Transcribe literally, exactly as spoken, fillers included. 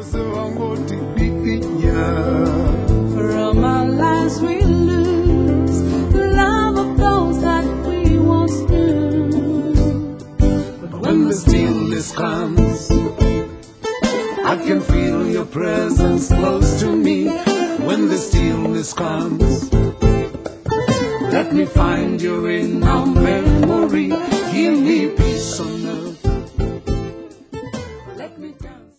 From our lives we lose the love of those that we once knew. But when the stillness comes, I can feel your presence close to me. When the stillness comes, let me find you in our memory. Give me peace on earth